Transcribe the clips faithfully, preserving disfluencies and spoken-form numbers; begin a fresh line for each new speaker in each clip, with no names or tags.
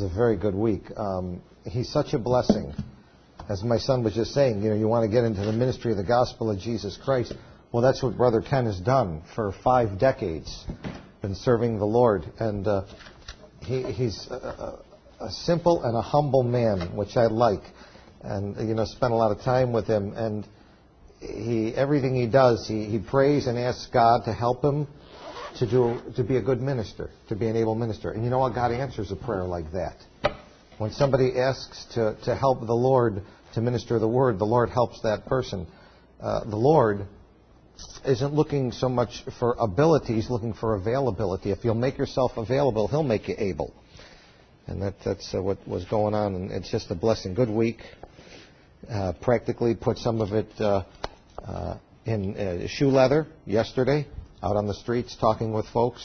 a very good week. Um, he's such a blessing. As my son was just saying, you know, you want to get into the ministry of the gospel of Jesus Christ. Well, that's what Brother Ken has done for five decades, been serving the Lord. And uh, he, he's a, a simple and a humble man, which I like. And, you know, spent a lot of time with him. And he everything he does, he, he prays and asks God to help him to do to be a good minister, to be an able minister. And you know what? God answers a prayer like that. When somebody asks to, to help the Lord to minister the word, the Lord helps that person. Uh, the Lord isn't looking so much for ability, He's looking for availability. If you'll make yourself available, He'll make you able. And that, that's uh, what was going on. And it's just a blessing. Good week. Uh, practically put some of it uh, uh, in uh, shoe leather yesterday, out on the streets talking with folks.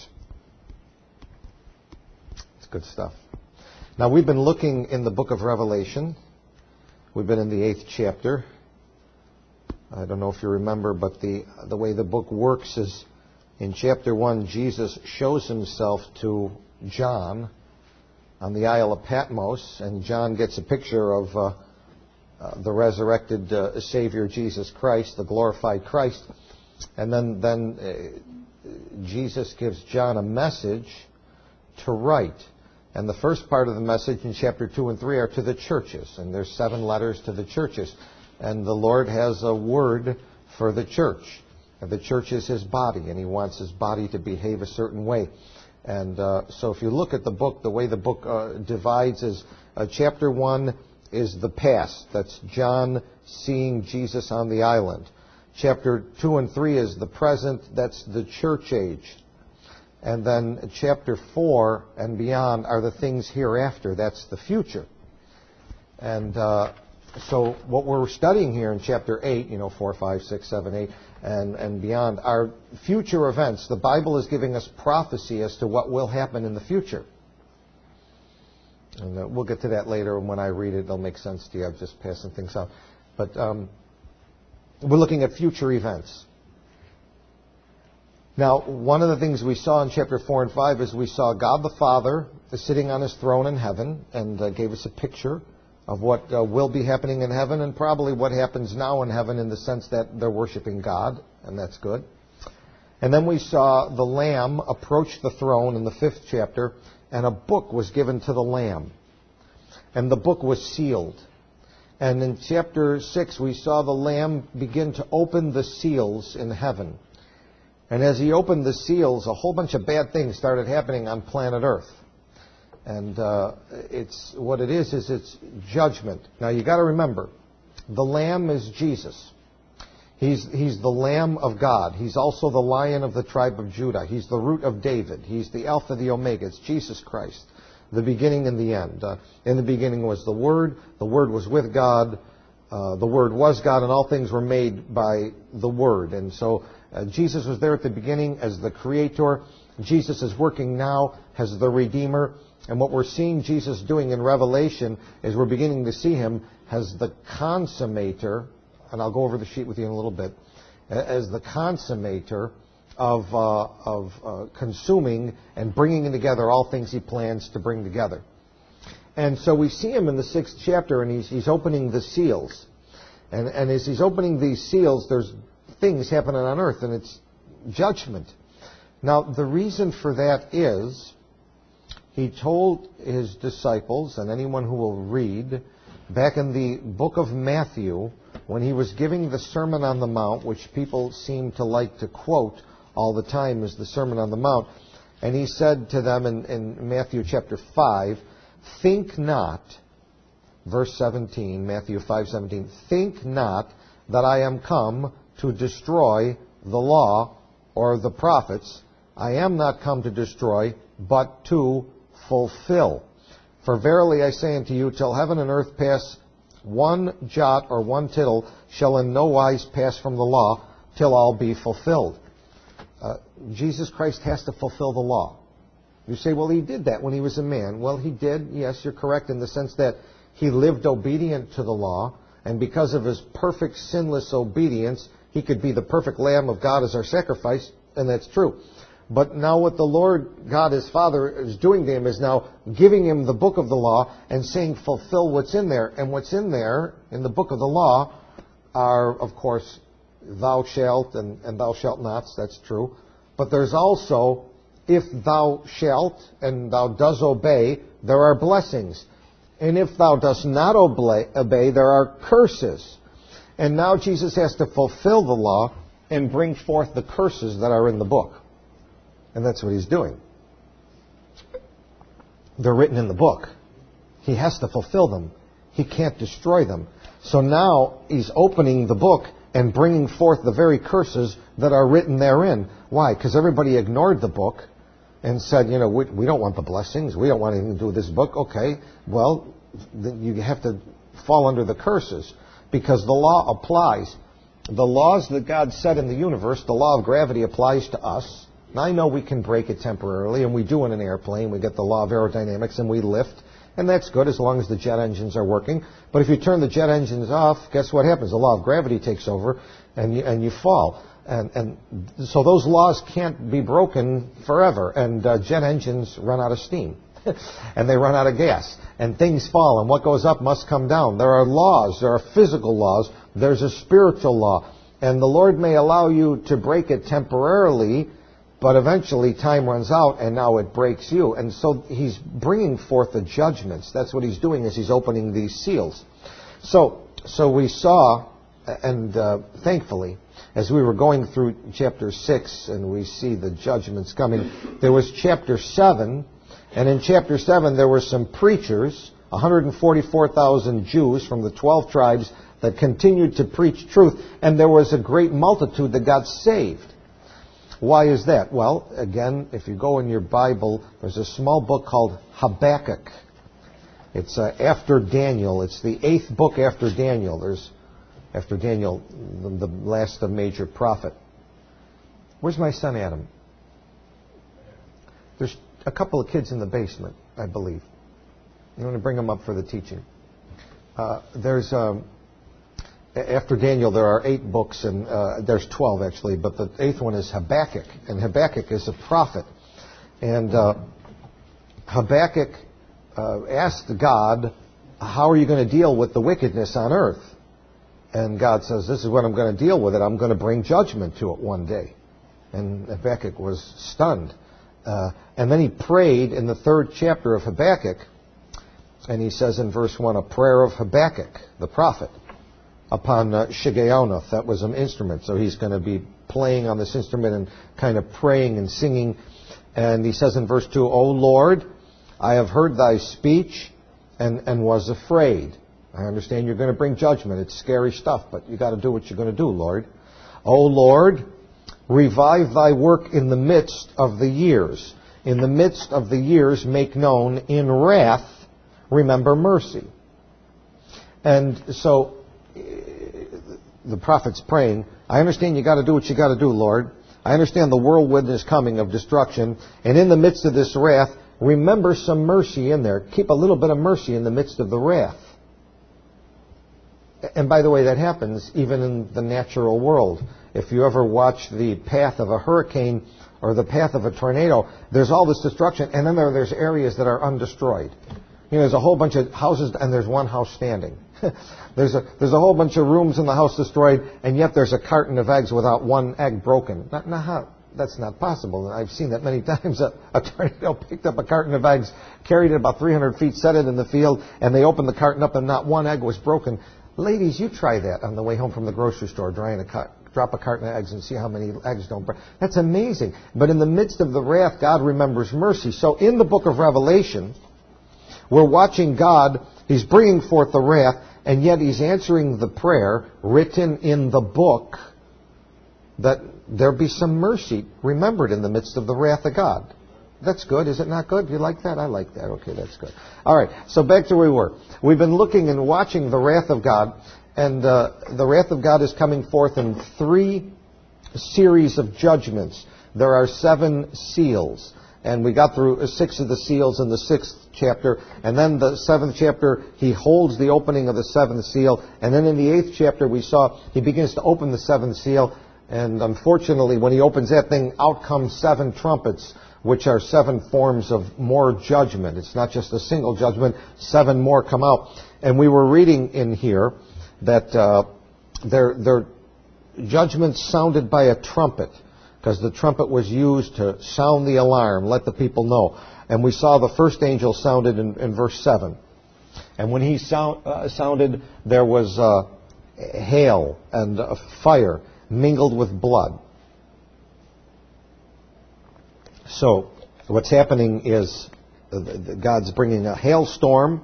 It's good stuff. Now, we've been looking in the book of Revelation. We've been in the eighth chapter. I don't know if you remember, but the the way the book works is in chapter one, Jesus shows himself to John on the Isle of Patmos, and John gets a picture of uh, uh, the resurrected uh, Savior, Jesus Christ, the glorified Christ. And then, then uh, Jesus gives John a message to write. And the first part of the message in chapter two and three are to the churches. And there's seven letters to the churches. And the Lord has a word for the church. And the church is His body, and He wants His body to behave a certain way. And uh, so if you look at the book, the way the book uh, divides is uh, chapter one is the past. That's John seeing Jesus on the island. Chapter two and three is the present. That's the church age. And then chapter four and beyond are the things hereafter. That's the future. And uh, so what we're studying here in chapter eight, you know, four, five, six, seven, eight, and, and beyond, are future events. The Bible is giving us prophecy as to what will happen in the future. And uh, we'll get to that later, and when I read it, it'll make sense to you. I'm just passing things out. But um, we're looking at future events. Now, one of the things we saw in chapter four and five is we saw God the Father sitting on His throne in heaven, and uh, gave us a picture of what uh, will be happening in heaven, and probably what happens now in heaven, in the sense that they're worshiping God, and that's good. And then we saw the Lamb approach the throne in the fifth chapter, and a book was given to the Lamb. And the book was sealed. And in chapter six, we saw the Lamb begin to open the seals in heaven. And as He opened the seals, a whole bunch of bad things started happening on planet Earth. And uh, it's what it is, is it's judgment. Now, you got to remember, the Lamb is Jesus. He's, he's the Lamb of God. He's also the Lion of the tribe of Judah. He's the root of David. He's the Alpha, the Omega. It's Jesus Christ, the beginning and the end. Uh, in the beginning was the Word. The Word was with God. Uh, the Word was God, and all things were made by the Word. And so uh, Jesus was there at the beginning as the Creator. Jesus is working now as the Redeemer. And what we're seeing Jesus doing in Revelation is we're beginning to see Him as the consummator, and I'll go over the sheet with you in a little bit, as the consummator of, uh, of uh, consuming and bringing together all things He plans to bring together. And so we see Him in the sixth chapter, and He's, he's opening the seals. And, and as He's opening these seals, there's things happening on earth, and it's judgment. Now, the reason for that is He told His disciples, and anyone who will read, back in the book of Matthew, when He was giving the Sermon on the Mount, which people seem to like to quote all the time as the Sermon on the Mount, and He said to them in, in Matthew chapter five, think not, verse seventeen, Matthew five seventeen, think not that I am come to destroy the law or the prophets. I am not come to destroy, but to fulfill. For verily I say unto you, till heaven and earth pass, one jot or one tittle shall in no wise pass from the law, till all be fulfilled. Uh, Jesus Christ has to fulfill the law. You say, well, He did that when He was a man. Well, He did. Yes, you're correct in the sense that He lived obedient to the law, and because of His perfect sinless obedience, He could be the perfect Lamb of God as our sacrifice, and that's true. But now what the Lord God, his Father, is doing to him is now giving him the book of the law and saying, fulfill what's in there. And what's in there, in the book of the law, are, of course, thou shalt and, and thou shalt nots. That's true. But there's also, if thou shalt and thou does obey, there are blessings. And if thou dost not obey, obey, there are curses. And now Jesus has to fulfill the law and bring forth the curses that are in the book. And that's what he's doing. They're written in the book. He has to fulfill them. He can't destroy them. So now he's opening the book and bringing forth the very curses that are written therein. Why? Because everybody ignored the book and said, you know, we, we don't want the blessings. We don't want anything to do with this book. Okay, well, then you have to fall under the curses because the law applies. The laws that God set in the universe, the law of gravity applies to us. Now, I know we can break it temporarily, and we do in an airplane. We get the law of aerodynamics, and we lift. And that's good as long as the jet engines are working. But if you turn the jet engines off, guess what happens? The law of gravity takes over, and you, and you fall. And, and so those laws can't be broken forever. And uh, jet engines run out of steam. And they run out of gas. And things fall, and what goes up must come down. There are laws. There are physical laws. There's a spiritual law. And the Lord may allow you to break it temporarily, but eventually time runs out, and now it breaks you. And so he's bringing forth the judgments. That's what he's doing, is he's opening these seals. So, so we saw, and uh, thankfully, as we were going through chapter six, and we see the judgments coming, there was chapter seven, and in chapter seven there were some preachers, one hundred forty-four thousand Jews from the twelve tribes that continued to preach truth, and there was a great multitude that got saved. Why is that? Well, again, if you go in your Bible, there's a small book called Habakkuk. It's uh, after Daniel. It's the eighth book after Daniel. There's, after Daniel, the, the last major prophet. Where's my son Adam? There's a couple of kids in the basement, I believe. I'm going to bring them up for the teaching. Uh, there's... Um, After Daniel, there are eight books, and uh, there's twelve actually, but the eighth one is Habakkuk, and Habakkuk is a prophet. And uh, Habakkuk uh, asked God, how are you going to deal with the wickedness on earth? And God says, this is what I'm going to deal with it. I'm going to bring judgment to it one day. And Habakkuk was stunned. Uh, and then he prayed in the third chapter of Habakkuk, and he says in verse one, a prayer of Habakkuk, the prophet, upon uh, Shigionoth. That was an instrument. So he's going to be playing on this instrument and kind of praying and singing. And he says in verse two, O Lord, I have heard thy speech and, and was afraid. I understand you're going to bring judgment. It's scary stuff, but you got to do what you're going to do, Lord. O Lord, revive thy work in the midst of the years. In the midst of the years, make known. In wrath, remember mercy. And so the prophet's praying, I understand you got to do what you got to do, Lord. I understand the whirlwind is coming of destruction. And in the midst of this wrath, remember some mercy in there. Keep a little bit of mercy in the midst of the wrath. And by the way, that happens even in the natural world. If you ever watch the path of a hurricane or the path of a tornado, there's all this destruction, and then there, there's areas that are undestroyed. You know, there's a whole bunch of houses, and there's one house standing. there's a there's a whole bunch of rooms in the house destroyed, and yet there's a carton of eggs without one egg broken. Not, not how, that's not possible. I've seen that many times. A, a tornado picked up a carton of eggs, carried it about three hundred feet, set it in the field, and they opened the carton up, and not one egg was broken. Ladies, you try that on the way home from the grocery store, drying a car- drop a carton of eggs and see how many eggs don't break. That's amazing. But in the midst of the wrath, God remembers mercy. So in the book of Revelation, we're watching God. He's bringing forth the wrath, and yet he's answering the prayer written in the book that there be some mercy remembered in the midst of the wrath of God. That's good. Is it not good? You like that? I like that. Okay, that's good. All right, so back to where we were. We've been looking and watching the wrath of God, and uh, the wrath of God is coming forth in three series of judgments. There are seven seals, and we got through six of the seals in the sixth chapter, and then the seventh chapter, he holds the opening of the seventh seal, and then in the eighth chapter we saw he begins to open the seventh seal, And unfortunately, when he opens that thing, out come seven trumpets, which are seven forms of more judgment. It's not just a single judgment. Seven more come out. And we were reading in here that uh, their, their judgments sounded by a trumpet, because the trumpet was used to sound the alarm, let the people know. And we saw the first angel sounded in, in verse seven. And when he sound, uh, sounded, there was uh, hail and uh, fire mingled with blood. So what's happening is uh, God's bringing a hailstorm.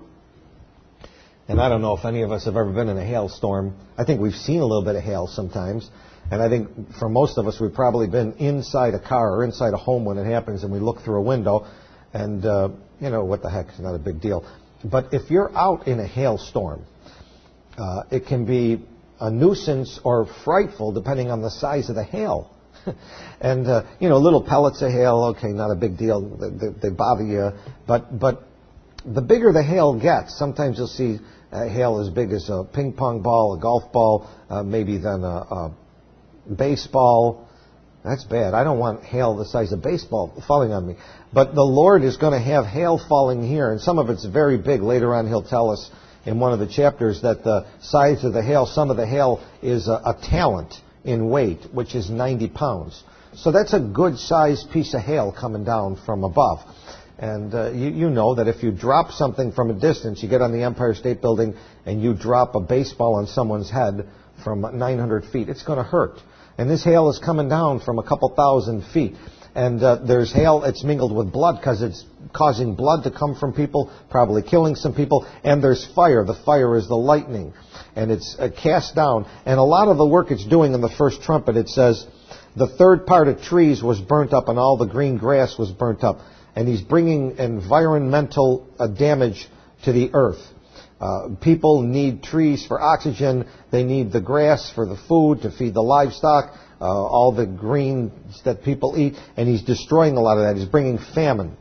And I don't know if any of us have ever been in a hailstorm. I think we've seen a little bit of hail sometimes. And I think for most of us, we've probably been inside a car or inside a home when it happens, and we look through a window. And, uh, you know, what the heck, it's not a big deal. But if you're out in a hailstorm, uh, it can be a nuisance or frightful depending on the size of the hail. And, uh, you know, little pellets of hail, okay, not a big deal. They, they, they bother you. But, but the bigger the hail gets, sometimes you'll see uh, hail as big as a ping pong ball, a golf ball, uh, maybe then a, a baseball. That's bad. I don't want hail the size of baseball falling on me. But the Lord is going to have hail falling here, and some of it's very big. Later on, He'll tell us in one of the chapters that the size of the hail, some of the hail is a, a talent in weight, which is ninety pounds. So that's a good-sized piece of hail coming down from above. And uh, you, you know that if you drop something from a distance, you get on the Empire State Building and you drop a baseball on someone's head from nine hundred feet, it's going to hurt. And this hail is coming down from a couple thousand feet. And uh, there's hail, it's mingled with blood because it's causing blood to come from people, probably killing some people. And there's fire. The fire is the lightning. And it's uh, cast down. And a lot of the work it's doing in the first trumpet, it says, the third part of trees was burnt up and all the green grass was burnt up. And he's bringing environmental uh, damage to the earth. Uh, people need trees for oxygen. They need the grass for the food, to feed the livestock, uh, all the greens that people eat. And he's destroying a lot of that. He's bringing famine.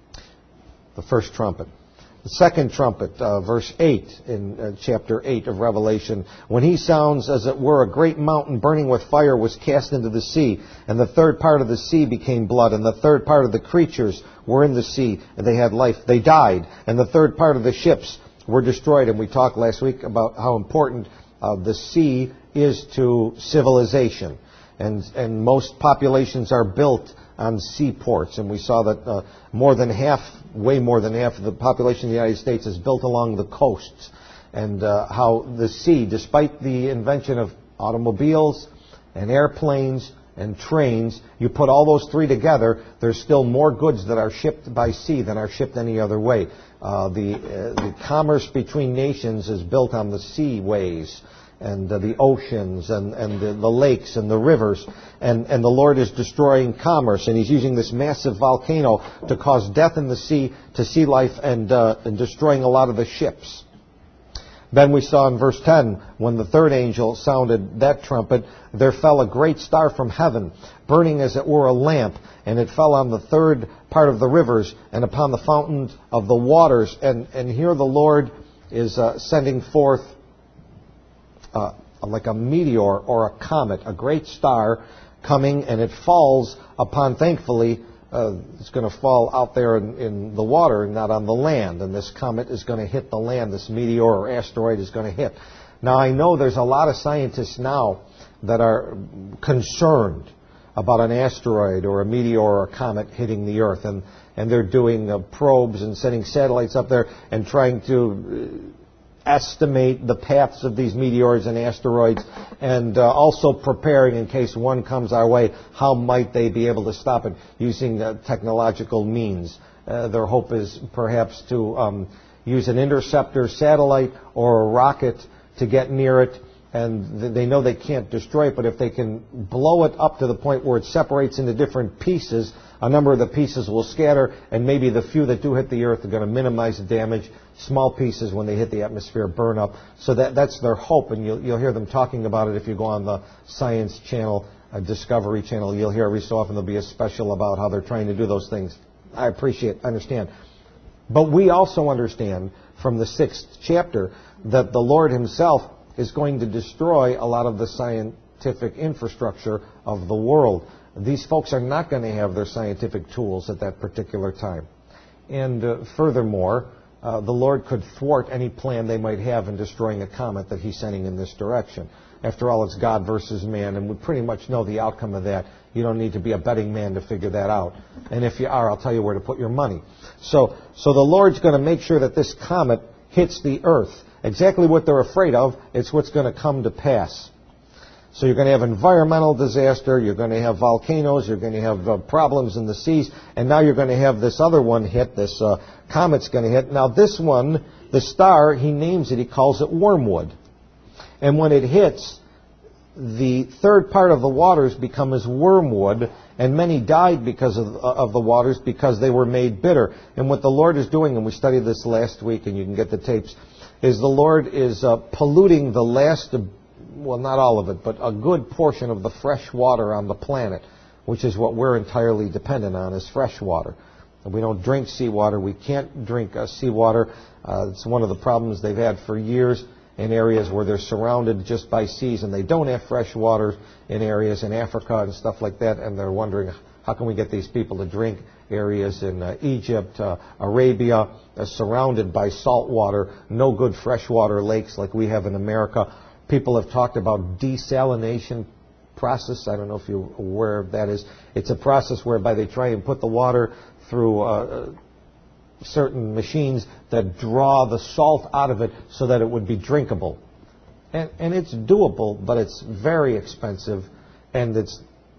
The first trumpet. The second trumpet, uh, verse eight in uh, chapter eight of Revelation. When he sounds, as it were, a great mountain burning with fire was cast into the sea. And the third part of the sea became blood. And the third part of the creatures were in the sea. And they had life. They died. And the third part of the ships were destroyed. And we talked last week about how important uh, the sea is to civilization. And, and most populations are built on seaports. And we saw that uh, more than half, way more than half of the population of the United States is built along the coasts. And uh, how the sea, despite the invention of automobiles and airplanes and trains, you put all those three together, there's still more goods that are shipped by sea than are shipped any other way. Uh, the, uh, the commerce between nations is built on the seaways and uh, the oceans and, and the, the lakes and the rivers. And, and the Lord is destroying commerce, and He's using this massive volcano to cause death in the sea, to sea life, and, uh, and destroying a lot of the ships. Then we saw in verse ten, when the third angel sounded that trumpet, there fell a great star from heaven, burning as it were a lamp, and it fell on the third part of the rivers and upon the fountains of the waters. And, and here the Lord is uh, sending forth uh, like a meteor or a comet, a great star coming, and it falls upon, thankfully, Uh, it's going to fall out there in, in the water and not on the land. And this comet is going to hit the land. This meteor or asteroid is going to hit. Now, I know there's a lot of scientists now that are concerned about an asteroid or a meteor or a comet hitting the Earth. And, and they're doing uh, probes and sending satellites up there and trying to uh, estimate the paths of these meteors and asteroids, and uh, also preparing in case one comes our way, how might they be able to stop it using uh, technological means. Uh, their hope is perhaps to um, use an interceptor satellite or a rocket to get near it, and th- they know they can't destroy it, but if they can blow it up to the point where it separates into different pieces, a number of the pieces will scatter, and maybe the few that do hit the Earth are going to minimize the damage. Small pieces, when they hit the atmosphere, burn up. So that, that's their hope, and you'll, you'll hear them talking about it if you go on the Science Channel, uh, Discovery Channel. You'll hear every so often there'll be a special about how they're trying to do those things. I appreciate, understand. But we also understand from the sixth chapter that the Lord Himself is going to destroy a lot of the science scientific infrastructure of the world. These folks are not going to have their scientific tools at that particular time. And uh, furthermore, uh, the Lord could thwart any plan they might have in destroying a comet that he's sending in this direction. After all, it's God versus man, and we pretty much know the outcome of that. You don't need to be a betting man to figure that out. And if you are, I'll tell you where to put your money. So, so the Lord's going to make sure that this comet hits the earth. Exactly what they're afraid of, it's what's going to come to pass. So you're going to have environmental disaster, you're going to have volcanoes, you're going to have uh, problems in the seas, and now you're going to have this other one hit, this uh, comet's going to hit. Now this one, the star, he names it, he calls it Wormwood. And when it hits, the third part of the waters become as wormwood, and many died because of, of the waters because they were made bitter. And what the Lord is doing, and we studied this last week, and you can get the tapes, is the Lord is uh, polluting the last, well, not all of it, but a good portion of the fresh water on the planet, which is what we're entirely dependent on, is fresh water. And we don't drink seawater. We can't drink uh, seawater. Uh, it's one of the problems they've had for years in areas where they're surrounded just by seas, and they don't have fresh water in areas in Africa and stuff like that, and they're wondering, how can we get these people to drink? Areas in uh, Egypt, uh, Arabia, uh, surrounded by salt water, no good freshwater lakes like we have in America. People have talked about desalination process. I don't know if you're aware of that is. It's a process whereby they try and put the water through uh, certain machines that draw the salt out of it so that it would be drinkable. And, and it's doable, but it's very expensive, and it's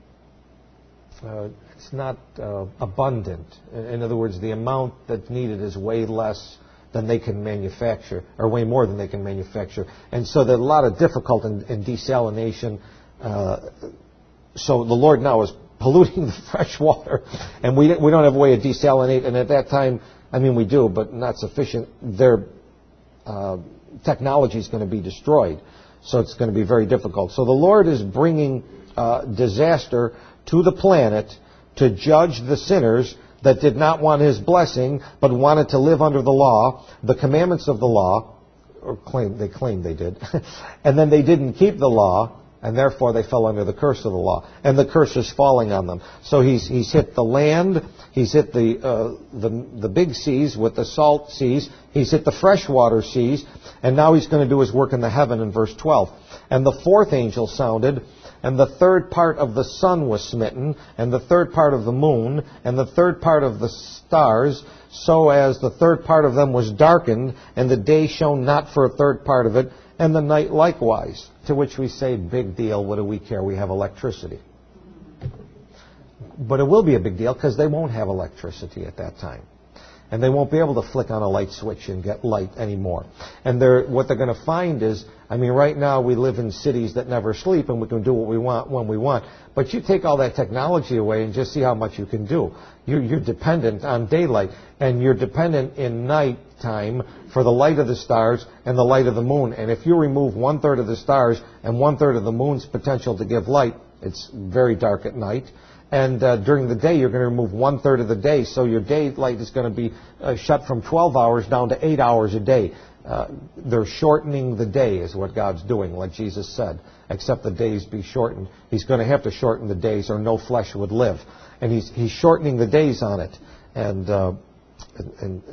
uh, it's not uh, abundant. In other words, the amount that's needed is way less than they can manufacture, or way more than they can manufacture. And so there's a lot of difficulty in, in desalination. Uh, so the Lord now is polluting the fresh water, and we we don't have a way to desalinate. And at that time, I mean, we do, but not sufficient. Their uh, technology is going to be destroyed, so it's going to be very difficult. So the Lord is bringing uh, disaster to the planet to judge the sinners that did not want his blessing, but wanted to live under the law, the commandments of the law, or claim they claimed they did, and then they didn't keep the law, and therefore they fell under the curse of the law. And the curse is falling on them. So he's he's hit the land, he's hit the uh, the the big seas with the salt seas, he's hit the freshwater seas, and now he's going to do his work in the heaven in verse twelve. And the fourth angel sounded, and the third part of the sun was smitten, and the third part of the moon, and the third part of the stars, so as the third part of them was darkened, and the day shone not for a third part of it, and the night likewise. To which we say, big deal, what do we care? We have electricity. But it will be a big deal because they won't have electricity at that time. And they won't be able to flick on a light switch and get light anymore. And they're, what they're going to find is, I mean, right now we live in cities that never sleep and we can do what we want when we want. But you take all that technology away and just see how much you can do. You're, you're dependent on daylight, and you're dependent in nighttime for the light of the stars and the light of the moon. And if you remove one-third of the stars and one-third of the moon's potential to give light, it's very dark at night. And uh, during the day, you're going to remove one-third of the day, so your daylight is going to be uh, shut from twelve hours down to eight hours a day. Uh, they're shortening the day is what God's doing, like Jesus said. Except the days be shortened. He's going to have to shorten the days or no flesh would live. And he's, he's shortening the days on it. And, uh, and, and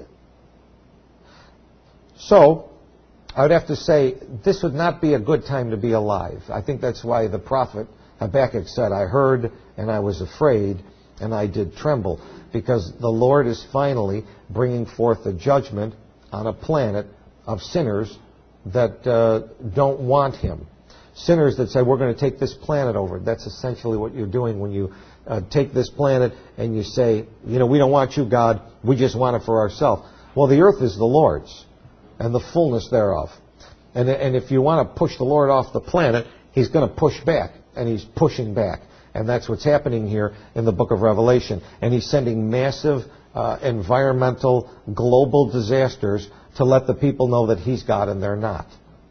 so, I would have to say, this would not be a good time to be alive. I think that's why the prophet Habakkuk said, I heard and I was afraid and I did tremble. Because the Lord is finally bringing forth a judgment on a planet of sinners that uh, don't want him. Sinners that say, we're going to take this planet over. That's essentially what you're doing when you uh, take this planet and you say, you know, we don't want you, God. We just want it for ourselves. Well, the earth is the Lord's and the fullness thereof. And, and if you want to push the Lord off the planet, he's going to push back, and he's pushing back. And that's what's happening here in the book of Revelation. And he's sending massive uh, environmental, global disasters to let the people know that he's God and they're not.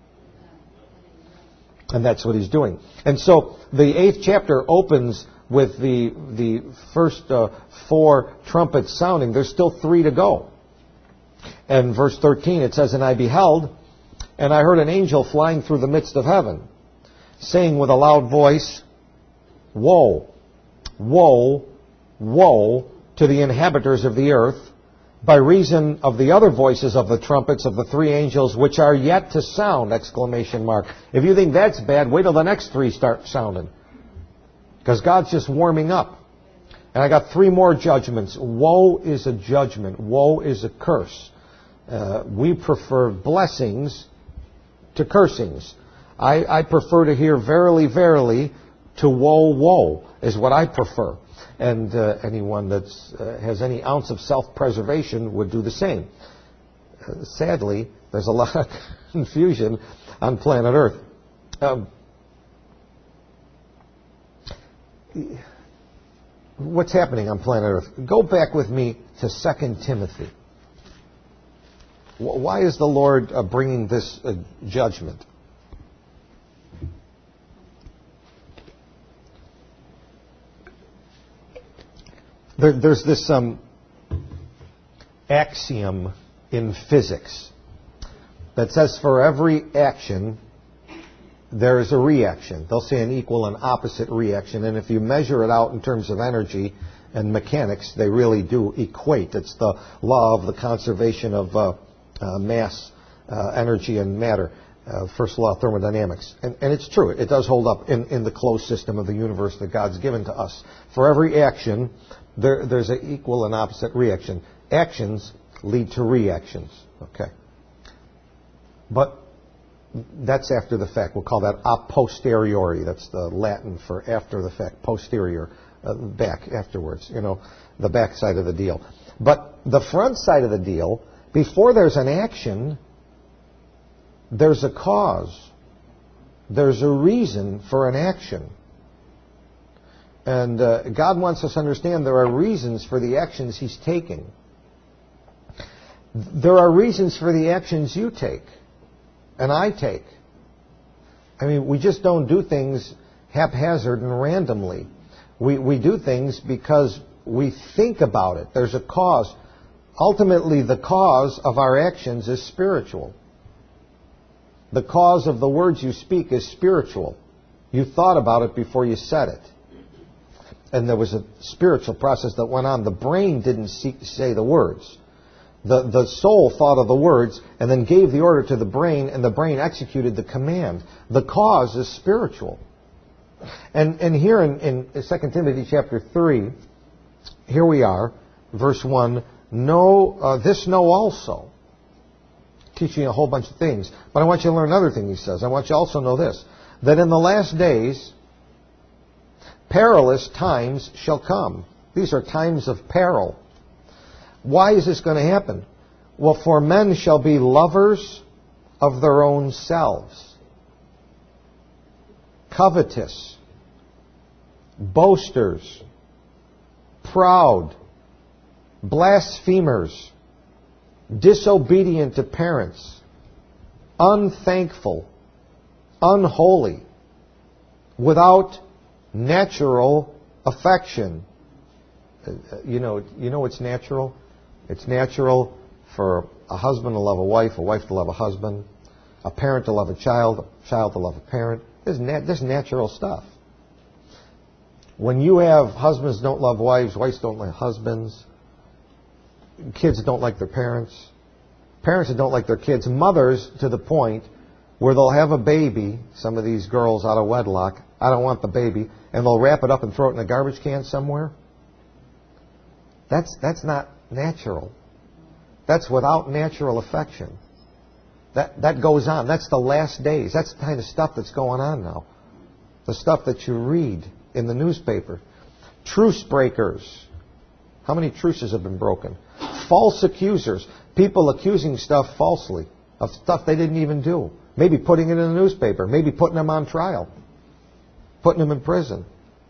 And that's what he's doing. And so the eighth chapter opens with the the first uh, four trumpets sounding. There's still three to go. And verse thirteen, it says, And I beheld, and I heard an angel flying through the midst of heaven, saying with a loud voice, Woe, woe, woe to the inhabitants of the earth, by reason of the other voices of the trumpets of the three angels which are yet to sound! Exclamation mark. If you think that's bad, wait till the next three start sounding. Because God's just warming up. And I got three more judgments. Woe is a judgment. Woe is a curse. Uh, we prefer blessings to cursings. I, I prefer to hear verily, verily to woe, woe is what I prefer. And uh, anyone that uh, has any ounce of self-preservation would do the same. Uh, sadly, there's a lot of confusion on planet Earth. Um, what's happening on planet Earth? Go back with me to Second Timothy. Why is the Lord uh, bringing this uh, judgment? There, there's this um, axiom in physics that says for every action, there is a reaction. They'll say an equal and opposite reaction. And if you measure it out in terms of energy and mechanics, they really do equate. It's the law of the conservation of uh, uh, mass, uh, energy, and matter. Uh, first law of thermodynamics. And, and it's true. It does hold up in, in the closed system of the universe that God's given to us. For every action, there, there's an equal and opposite reaction. Actions lead to reactions. Okay. But that's after the fact. We'll call that a posteriori. That's the Latin for after the fact. Posterior. Uh, back, afterwards. You know, the back side of the deal. But the front side of the deal, before there's an action, there's a cause. There's a reason for an action. And uh, God wants us to understand there are reasons for the actions He's taking. There are reasons for the actions you take and I take. I mean, we just don't do things haphazard and randomly. We, we do things because we think about it. There's a cause. Ultimately, the cause of our actions is spiritual. The cause of the words you speak is spiritual. You thought about it before you said it. And there was a spiritual process that went on. The brain didn't see, say the words. The, the soul thought of the words and then gave the order to the brain, and the brain executed the command. The cause is spiritual. And, and here in, in Second Timothy chapter three, here we are, verse one, know, uh, this know also. Teaching a whole bunch of things. But I want you to learn another thing he says. I want you to also know this, that in the last days, perilous times shall come. These are times of peril. Why is this going to happen? Well, for men shall be lovers of their own selves, covetous, boasters, proud, blasphemers, disobedient to parents, unthankful, unholy, without natural affection. You know, you know what's natural? It's natural for a husband to love a wife, a wife to love a husband, a parent to love a child, a child to love a parent. This is, nat- this is natural stuff. When you have husbands don't love wives, wives don't like husbands, kids that don't like their parents, parents that don't like their kids, mothers to the point where they'll have a baby, some of these girls out of wedlock, I don't want the baby, and they'll wrap it up and throw it in a garbage can somewhere. That's, that's not natural. That's without natural affection. That, that goes on. That's the last days. That's the kind of stuff that's going on now. The stuff that you read in the newspaper. Truce breakers. How many truces have been broken? False accusers. People accusing stuff falsely of stuff they didn't even do. Maybe putting it in the newspaper. Maybe putting them on trial. Putting them in prison.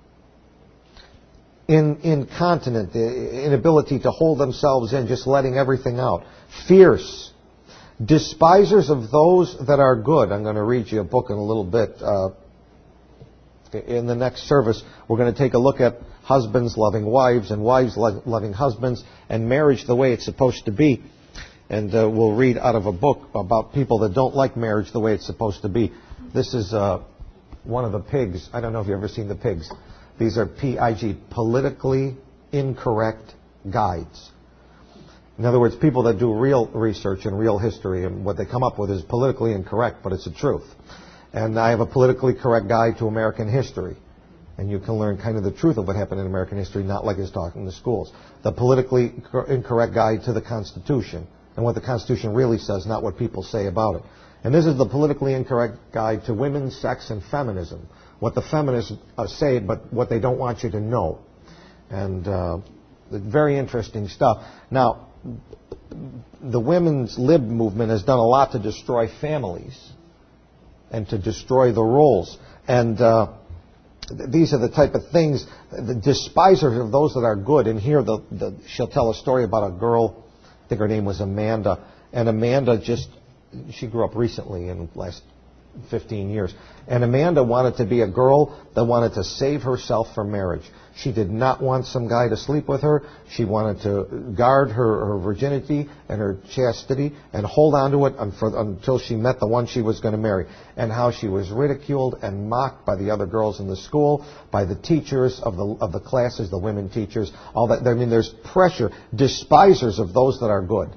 In, incontinent, inability to hold themselves in, just letting everything out. Fierce. Despisers of those that are good. I'm going to read you a book in a little bit. Uh, in the next service, we're going to take a look at husbands loving wives and wives lo- loving husbands and marriage the way it's supposed to be. And uh, we'll read out of a book about people that don't like marriage the way it's supposed to be. This is uh, one of the pigs. I don't know if you've ever seen the pigs. These are P I G, politically incorrect guides. In other words, people that do real research and real history, and what they come up with is politically incorrect, but it's the truth. And I have a politically correct guide to American history. And you can learn kind of the truth of what happened in American history, not like it's taught in the schools. The politically incorrect guide to the Constitution, and what the Constitution really says, not what people say about it. And this is the politically incorrect guide to women, sex, and feminism. What the feminists uh, say, but what they don't want you to know. And uh, very interesting stuff. Now, the women's lib movement has done a lot to destroy families and to destroy the roles. And uh, th- these are the type of things, the despisers of those that are good. And here the, the, she'll tell a story about a girl, I think her name was Amanda, and Amanda just, she grew up recently in the last fifteen years. And Amanda wanted to be a girl that wanted to save herself from marriage. She did not want some guy to sleep with her. She wanted to guard her, her virginity and her chastity and hold on to it until she met the one she was going to marry. And how she was ridiculed and mocked by the other girls in the school, by the teachers of the of the classes, the women teachers, all that. I mean, there's pressure, despisers of those that are good.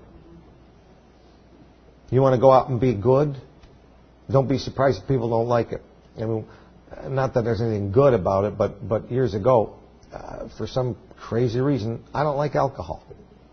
You want to go out and be good? Don't be surprised if people don't like it. I mean, not that there's anything good about it, but, but years ago, uh, for some crazy reason, I don't like alcohol.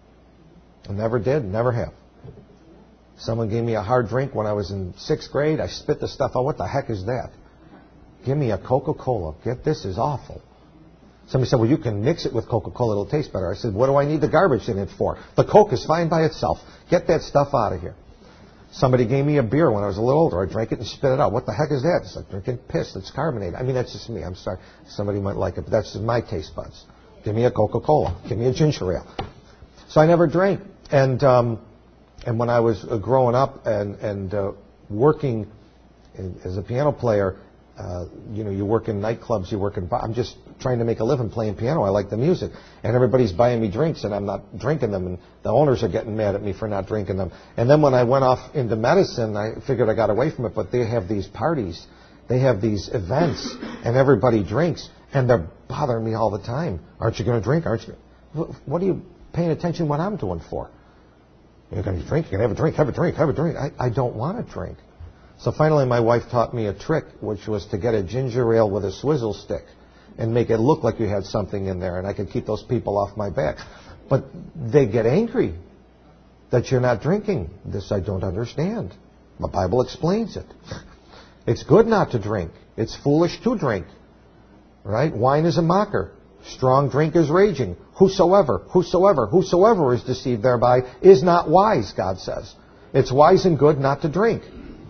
I never did, never have. Someone gave me a hard drink when I was in sixth grade. I spit the stuff out. What the heck is that? Give me a Coca-Cola. Get this is awful. Somebody said, well, you can mix it with Coca-Cola. It'll taste better. I said, what do I need the garbage in it for? The Coke is fine by itself. Get that stuff out of here. Somebody gave me a beer when I was a little older. I drank it and spit it out. What the heck is that? It's like drinking piss. It's carbonated. I mean, that's just me. I'm sorry. Somebody might like it, but that's just my taste buds. Give me a Coca-Cola. Give me a ginger ale. So I never drank. And um, and when I was uh, growing up and, and uh, working in, as a piano player, uh, you know, you work in nightclubs, you work in bars. I'm just trying to make a living playing piano. I like the music. And everybody's buying me drinks, and I'm not drinking them. And the owners are getting mad at me for not drinking them. And then when I went off into medicine, I figured I got away from it. But they have these parties. They have these events, and everybody drinks. And they're bothering me all the time. Aren't you going to drink? Aren't you? What are you paying attention to what I'm doing for? You're going to drink? You're going to have a drink, have a drink, have a drink. I, I don't want to drink. So finally my wife taught me a trick, which was to get a ginger ale with a swizzle stick and make it look like you had something in there, and I could keep those people off my back. But they get angry that you're not drinking. This I don't understand. The Bible explains it. It's good not to drink. It's foolish to drink. Right? Wine is a mocker. Strong drink is raging. Whosoever, whosoever, whosoever is deceived thereby is not wise, God says. It's wise and good not to drink.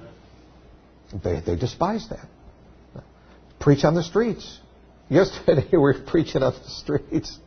They, they despise that. Preach on the streets. Yesterday we were preaching on the streets.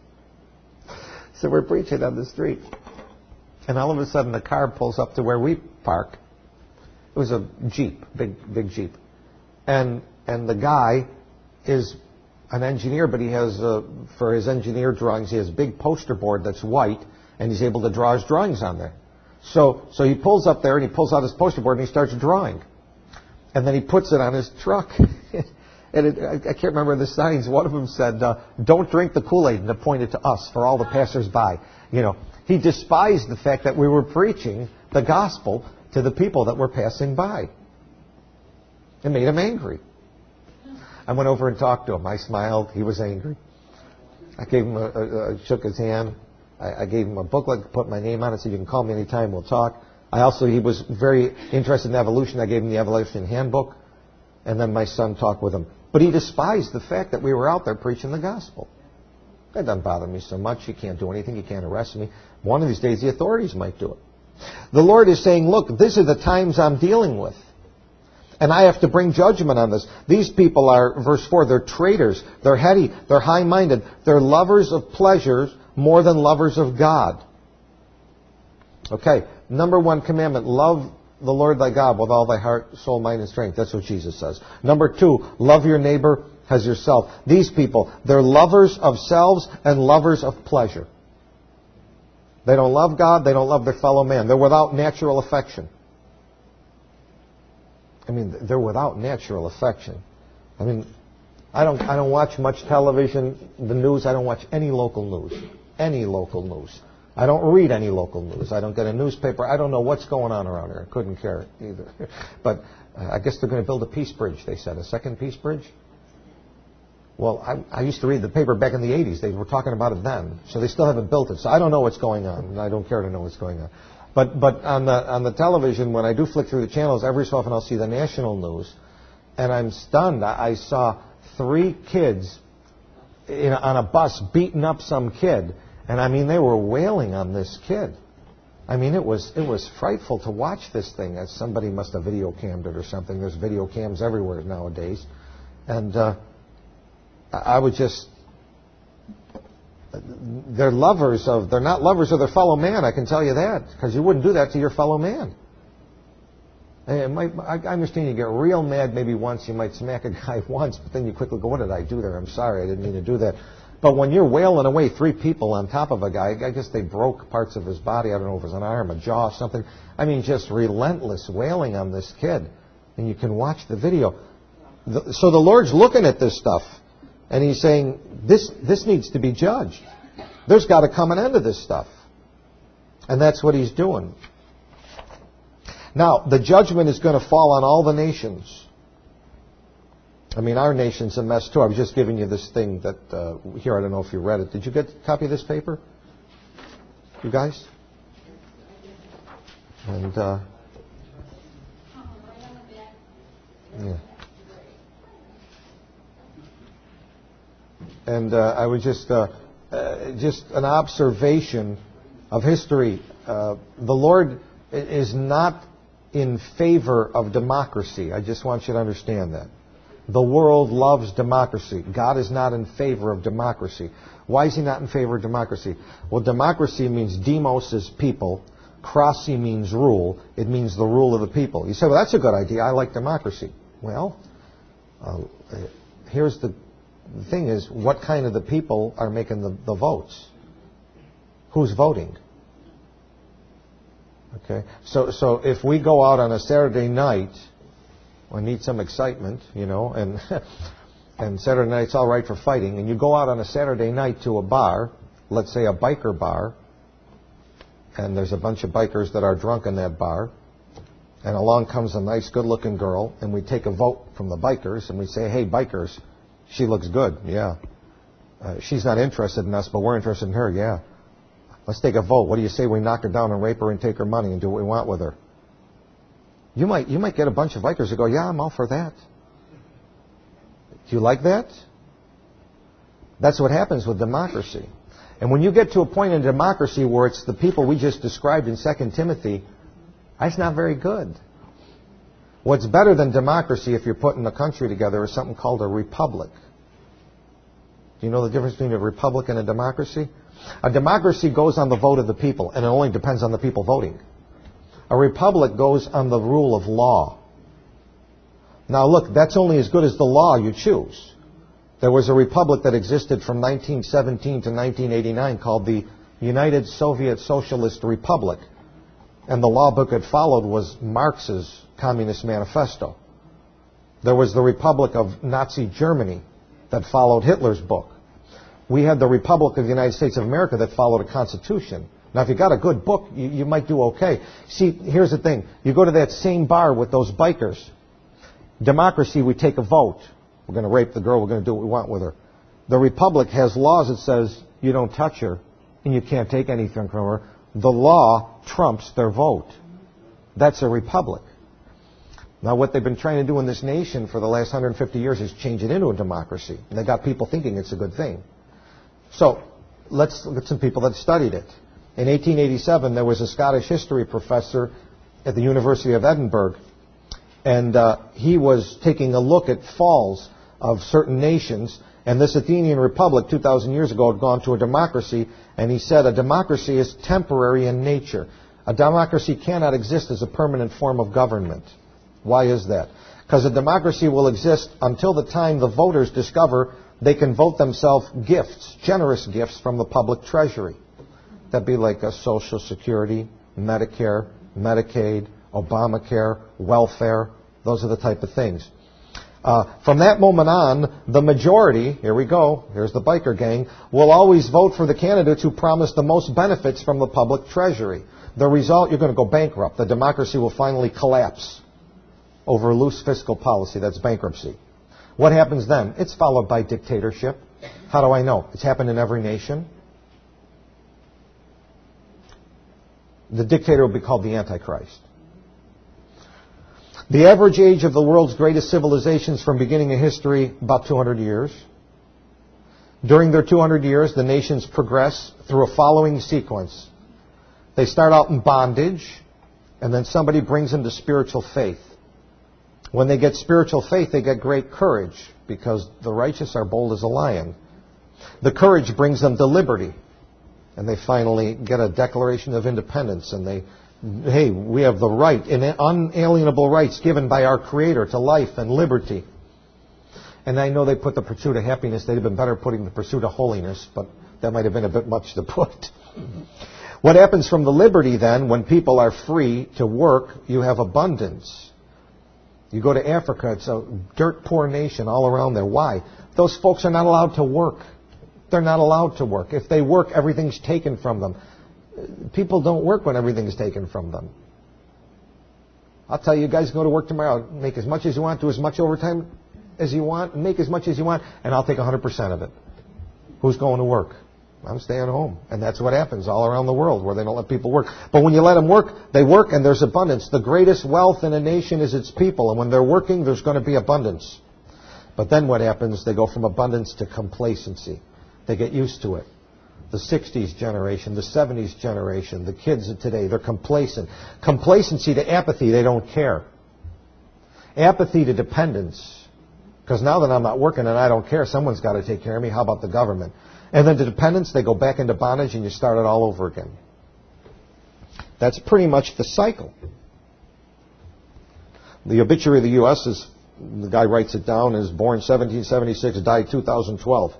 So we're preaching on the street. And all of a sudden the car pulls up to where we park. It was a Jeep, big big Jeep. And and the guy is an engineer, but he has, uh, for his engineer drawings, he has a big poster board that's white, and he's able to draw his drawings on there. So so he pulls up there, and he pulls out his poster board, and he starts drawing. And then he puts it on his truck. And it, I, I can't remember the signs. One of them said, uh, don't drink the Kool-Aid, and it pointed to us, for all the passersby. You know, he despised the fact that we were preaching the gospel to the people that were passing by. It made him angry. I went over and talked to him. I smiled. He was angry. I gave him a, a, a shook his hand. I, I gave him a booklet, put my name on it, so you can call me anytime, we'll talk. I also, he was very interested in evolution. I gave him the Evolution Handbook. And then my son talked with him. But he despised the fact that we were out there preaching the gospel. That doesn't bother me so much. You can't do anything. You can't arrest me. One of these days, the authorities might do it. The Lord is saying, look, these are the times I'm dealing with. And I have to bring judgment on this. These people are, verse four, they're traitors. They're heady. They're high-minded. They're lovers of pleasures more than lovers of God. Okay, number one commandment, love the Lord thy God with all thy heart, soul, mind, and strength. That's what Jesus says. Number two, love your neighbor as yourself. These people, they're lovers of selves and lovers of pleasure. They don't love God. They don't love their fellow man. They're without natural affection. I mean, they're without natural affection. I mean, I don't I don't watch much television, the news. I don't watch any local news, any local news. I don't read any local news. I don't get a newspaper. I don't know what's going on around here. I couldn't care either. But uh, I guess they're going to build a peace bridge, they said. A second peace bridge? Well, I, I used to read the paper back in the eighties. They were talking about it then. So they still haven't built it. So I don't know what's going on, and I don't care to know what's going on. But but on the on the television, when I do flick through the channels, every so often I'll see the national news, and I'm stunned. I, I saw three kids in, on a bus beating up some kid. And I mean, they were wailing on this kid. I mean, it was it was frightful to watch this thing. As somebody must have video cammed it or something. There's video cams everywhere nowadays, and uh, I would just. They're lovers of. They're not lovers of their fellow man. I can tell you that, because you wouldn't do that to your fellow man. It might, I understand you get real mad maybe once. You might smack a guy once, but then you quickly go, "What did I do there? I'm sorry. I didn't mean to do that." But when you're wailing away three people on top of a guy, I guess they broke parts of his body. I don't know if it was an arm, a jaw, something. I mean, just relentless wailing on this kid. And you can watch the video. The, so the Lord's looking at this stuff, and He's saying, this, this needs to be judged. There's got to come an end to this stuff. And that's what He's doing. Now, the judgment is going to fall on all the nations. I mean, our nation's a mess, too. I was just giving you this thing that, uh, here, I don't know if you read it. Did you get a copy of this paper? You guys? And, uh, yeah. And uh, I was just, uh, uh, just an observation of history. Uh, the Lord is not in favor of democracy. I just want you to understand that. The world loves democracy. God is not in favor of democracy. Why is He not in favor of democracy? Well, democracy means demos is people. Krasi means rule. It means the rule of the people. You say, well, that's a good idea. I like democracy. Well, uh, here's the, the thing is, what kind of the people are making the, the votes? Who's voting? Okay. So, so if we go out on a Saturday night, I need some excitement, you know, and and Saturday night's all right for fighting. And you go out on a Saturday night to a bar, let's say a biker bar, and there's a bunch of bikers that are drunk in that bar, and along comes a nice, good-looking girl, and we take a vote from the bikers, and we say, hey, bikers, she looks good, yeah. Uh, she's not interested in us, but we're interested in her, yeah. Let's take a vote. What do you say we knock her down and rape her and take her money and do what we want with her? You might you might get a bunch of bikers that go, yeah, I'm all for that. Do you like that? That's what happens with democracy. And when you get to a point in democracy where it's the people we just described in Second Timothy, that's not very good. What's better than democracy, if you're putting a country together, is something called a republic. Do you know the difference between a republic and a democracy? A democracy goes on the vote of the people, and it only depends on the people voting. A republic goes on the rule of law. Now look, that's only as good as the law you choose. There was a republic that existed from nineteen seventeen to nineteen eighty-nine called the United Soviet Socialist Republic. And the law book it followed was Marx's Communist Manifesto. There was the Republic of Nazi Germany that followed Hitler's book. We had the Republic of the United States of America that followed a constitution. Now, if you got a good book, you, you might do okay. See, here's the thing. You go to that same bar with those bikers. Democracy, we take a vote. We're going to rape the girl. We're going to do what we want with her. The Republic has laws that says you don't touch her and you can't take anything from her. The law trumps their vote. That's a republic. Now, what they've been trying to do in this nation for the last one hundred fifty years is change it into a democracy. And they got people thinking it's a good thing. So, let's look at some people that studied it. In eighteen eighty-seven, there was a Scottish history professor at the University of Edinburgh, and uh, he was taking a look at falls of certain nations, and this Athenian republic two thousand years ago had gone to a democracy, and he said a democracy is temporary in nature. A democracy cannot exist as a permanent form of government. Why is that? Because a democracy will exist until the time the voters discover they can vote themselves gifts, generous gifts from the public treasury. That'd be like a Social Security, Medicare, Medicaid, Obamacare, welfare. Those are the type of things. Uh, from that moment on, the majority, here we go, here's the biker gang, will always vote for the candidates who promise the most benefits from the public treasury. The result, you're going to go bankrupt. The democracy will finally collapse over loose fiscal policy. That's bankruptcy. What happens then? It's followed by dictatorship. How do I know? It's happened in every nation. The dictator will be called the Antichrist. The average age of the world's greatest civilizations from beginning of history, about two hundred years. During their two hundred years, the nations progress through a following sequence. They start out in bondage, and then somebody brings them to spiritual faith. When they get spiritual faith, they get great courage, because the righteous are bold as a lion. The courage brings them to liberty, and they finally get a Declaration of Independence, and they, hey, we have the right, unalienable rights given by our Creator to life and liberty. And I know they put the pursuit of happiness. They'd have been better putting the pursuit of holiness, but that might have been a bit much to put. What happens from the liberty then, when people are free to work, you have abundance. You go to Africa, it's a dirt poor nation all around there. Why? Those folks are not allowed to work. They're not allowed to work. If they work, everything's taken from them. People don't work when everything's taken from them. I'll tell you, you guys go to work tomorrow, make as much as you want, do as much overtime as you want, make as much as you want, and I'll take one hundred percent of it. Who's going to work? I'm staying home. And that's what happens all around the world, where they don't let people work. But when you let them work, they work, and there's abundance. The greatest wealth in a nation is its people, and when they're working, there's going to be abundance. But then what happens? They go from abundance to complacency. They get used to it. The sixties generation, the seventies generation, the kids of today, they're complacent. Complacency to apathy, they don't care. Apathy to dependence, because now that I'm not working and I don't care, someone's got to take care of me. How about the government? And then to dependence, they go back into bondage and you start it all over again. That's pretty much the cycle. The obituary of the U S is, the guy writes it down, is born seventeen seventy-six, died two thousand twelve.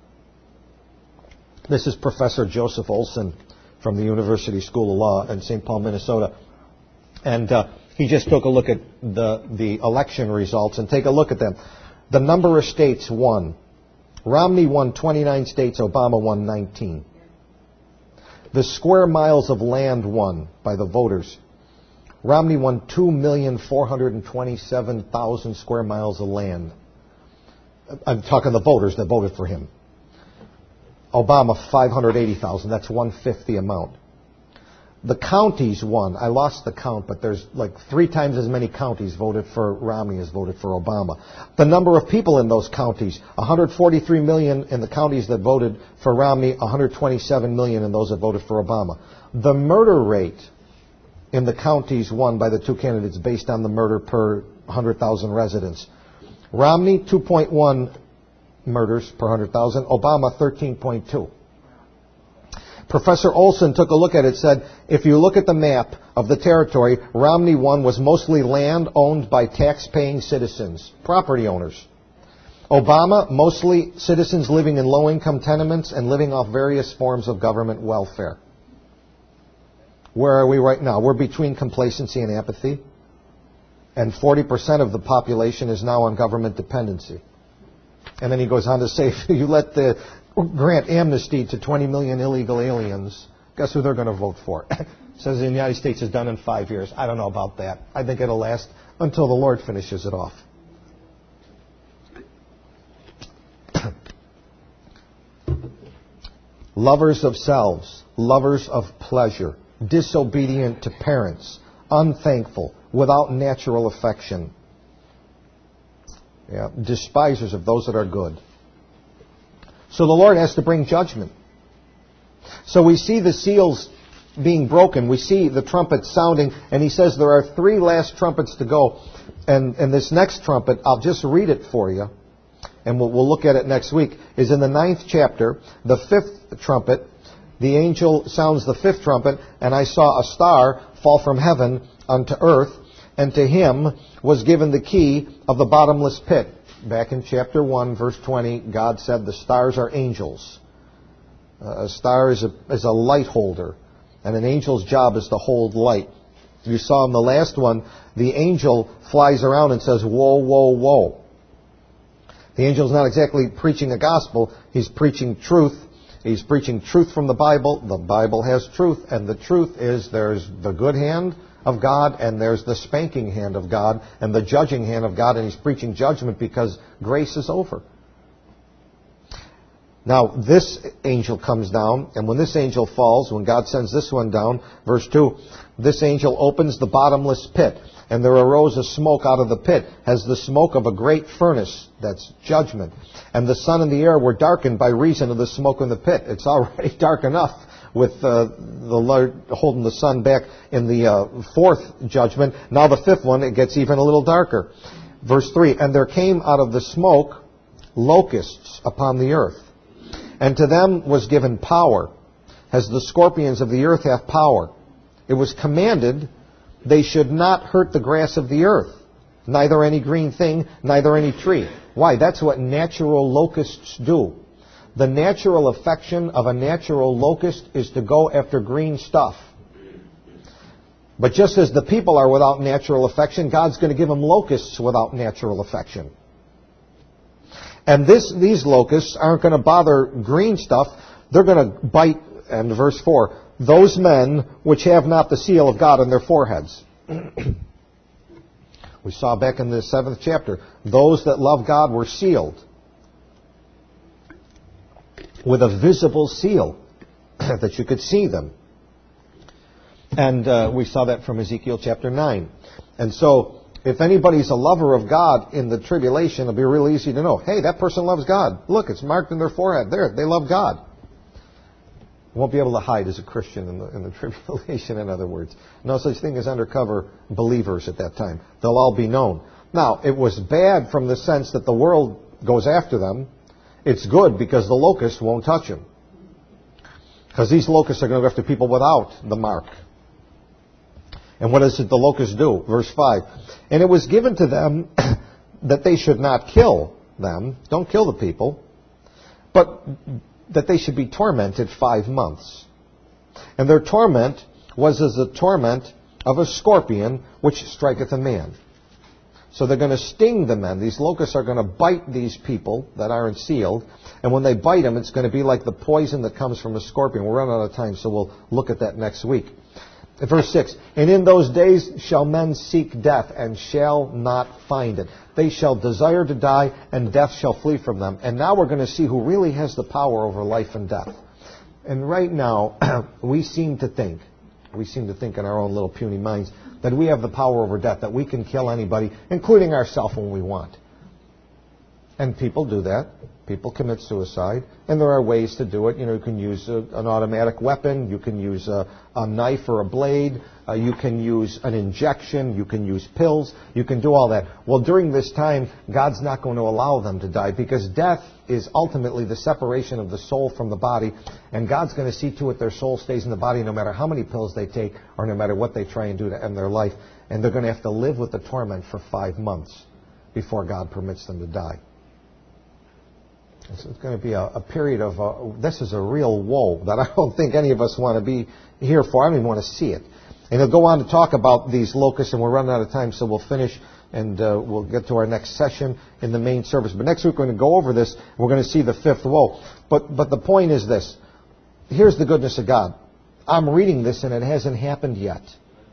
This is Professor Joseph Olson from the University School of Law in Saint Paul, Minnesota. And uh, he just took a look at the, the election results, and take a look at them. The number of states won. Romney won twenty-nine states, Obama won nineteen. The square miles of land won by the voters. Romney won two million four hundred twenty-seven thousand square miles of land. I'm talking the voters that voted for him. Obama, five hundred eighty thousand. That's one-fifth the amount. The counties won. I lost the count, but there's like three times as many counties voted for Romney as voted for Obama. The number of people in those counties, one hundred forty-three million in the counties that voted for Romney, one hundred twenty-seven million in those that voted for Obama. The murder rate in the counties won by the two candidates based on the murder per one hundred thousand residents. Romney, two point one murders per one hundred thousand. Obama, thirteen point two. Professor Olson took a look at it, said, if you look at the map of the territory, Romney won was mostly land owned by tax-paying citizens, property owners. Obama, mostly citizens living in low-income tenements and living off various forms of government welfare. Where are we right now? We're between complacency and apathy. And forty percent of the population is now on government dependency. And then he goes on to say, if you let the grant amnesty to twenty million illegal aliens, guess who they're going to vote for? Says the United States is done in five years. I don't know about that. I think it'll last until the Lord finishes it off. Lovers of selves, lovers of pleasure, disobedient to parents, unthankful, without natural affection. Yeah, despisers of those that are good. So the Lord has to bring judgment. So we see the seals being broken. We see the trumpet sounding. And he says there are three last trumpets to go. And, and this next trumpet, I'll just read it for you. And we'll, we'll look at it next week. Is in the ninth chapter, the fifth trumpet. The angel sounds the fifth trumpet. And I saw a star fall from heaven unto earth. And to him was given the key of the bottomless pit. Back in chapter one, verse twenty, God said the stars are angels. Uh, a star is a, is a light holder, and an angel's job is to hold light. You saw in the last one, the angel flies around and says, woe, woe, woe. The angel's not exactly preaching a gospel. He's preaching truth. He's preaching truth from the Bible. The Bible has truth, and the truth is there's the good hand of God, and there's the spanking hand of God, and the judging hand of God, and he's preaching judgment because grace is over. Now, this angel comes down, and when this angel falls, when God sends this one down, verse two, this angel opens the bottomless pit, and there arose a smoke out of the pit, as the smoke of a great furnace. That's judgment. And the sun and the air were darkened by reason of the smoke in the pit. It's already dark enough with uh, the Lord holding the sun back in the uh, fourth judgment. Now the fifth one, it gets even a little darker. Verse three, and there came out of the smoke locusts upon the earth. And to them was given power, as the scorpions of the earth have power. It was commanded they should not hurt the grass of the earth, neither any green thing, neither any tree. Why? That's what natural locusts do. The natural affection of a natural locust is to go after green stuff. But just as the people are without natural affection, God's going to give them locusts without natural affection. And this, these locusts aren't going to bother green stuff. They're going to bite, and verse four, those men which have not the seal of God on their foreheads. We saw back in the seventh chapter, those that love God were sealed with a visible seal that you could see them. And uh, we saw that from Ezekiel chapter nine. And so, if anybody's a lover of God in the tribulation, it'll be real easy to know, hey, that person loves God. Look, it's marked in their forehead. There, they love God. Won't be able to hide as a Christian in the, in the tribulation, in other words. No such thing as undercover believers at that time. They'll all be known. Now, it was bad from the sense that the world goes after them. It's good because the locusts won't touch them. Because these locusts are going to go after people without the mark. And what does the locusts do? Verse five. And it was given to them that they should not kill them. Don't kill the people. But that they should be tormented five months. And their torment was as the torment of a scorpion which striketh a man. So they're going to sting the men. These locusts are going to bite these people that aren't sealed. And when they bite them, it's going to be like the poison that comes from a scorpion. We're running out of time, so we'll look at that next week. Verse six, and in those days shall men seek death, and shall not find it. They shall desire to die, and death shall flee from them. And now we're going to see who really has the power over life and death. And right now, we seem to think, we seem to think in our own little puny minds, that we have the power over death, that we can kill anybody, including ourselves when we want. And people do that. People commit suicide, and there are ways to do it. You know, you can use a, an automatic weapon, you can use a, a knife or a blade, uh, you can use an injection, you can use pills, you can do all that. Well, during this time, God's not going to allow them to die, because death is ultimately the separation of the soul from the body, and God's going to see to it their soul stays in the body no matter how many pills they take, or no matter what they try and do to end their life, and they're going to have to live with the torment for five months before God permits them to die. It's going to be a, a period of, uh, this is a real woe that I don't think any of us want to be here for. I don't even want to see it. And he'll go on to talk about these locusts, and we're running out of time, so we'll finish, and uh, we'll get to our next session in the main service. But next week we're going to go over this, and we're going to see the fifth woe. But, but the point is this. Here's the goodness of God. I'm reading this, and it hasn't happened yet.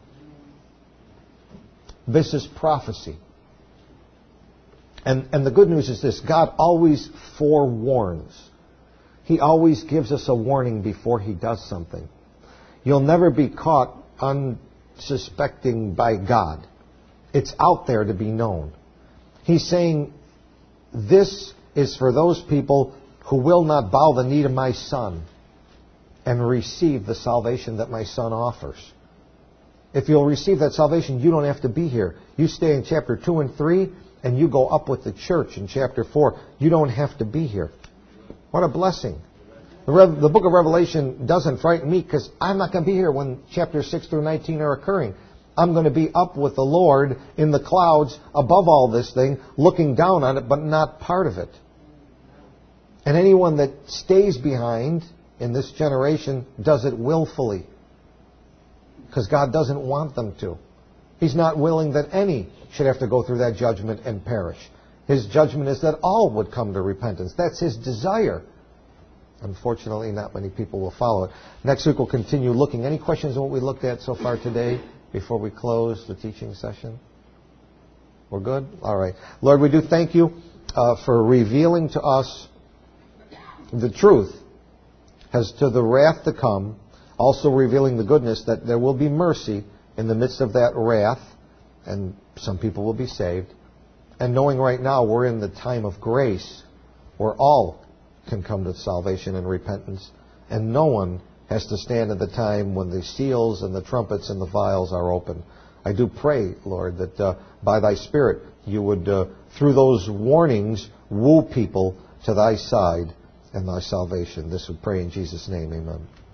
This is prophecy. And, and the good news is this. God always forewarns. He always gives us a warning before He does something. You'll never be caught unsuspecting by God. It's out there to be known. He's saying, this is for those people who will not bow the knee to my Son and receive the salvation that my Son offers. If you'll receive that salvation, you don't have to be here. You stay in chapter two and three, and you go up with the church in chapter four. You don't have to be here. What a blessing. The, Re- the book of Revelation doesn't frighten me, because I'm not going to be here when chapters six through nineteen are occurring. I'm going to be up with the Lord in the clouds above all this thing, looking down on it, but not part of it. And anyone that stays behind in this generation does it willfully, because God doesn't want them to. He's not willing that any should have to go through that judgment and perish. His judgment is that all would come to repentance. That's His desire. Unfortunately, not many people will follow it. Next week we'll continue looking. Any questions on what we looked at so far today before we close the teaching session? We're good? All right. Lord, we do thank you uh, for revealing to us the truth as to the wrath to come, also revealing the goodness that there will be mercy in the midst of that wrath, and some people will be saved. And knowing right now we're in the time of grace where all can come to salvation and repentance, and no one has to stand at the time when the seals and the trumpets and the vials are open. I do pray, Lord, that uh, by Thy Spirit you would, uh, through those warnings, woo people to Thy side and Thy salvation. This we pray in Jesus' name. Amen.